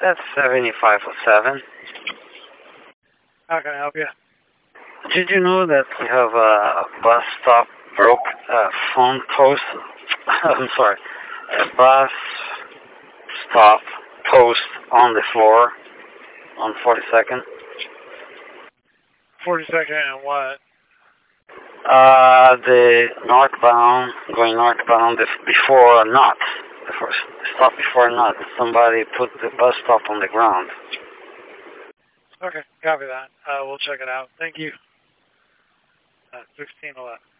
That's 7507. How can I help you? Did you know that we have a bus stop phone post? I'm sorry, a bus stop post on the floor on 42nd. 42nd and what? The northbound, going northbound before not. The first stop before not. Somebody put the bus stop on the ground. Okay, copy that. We'll check it out. Thank you. 1611.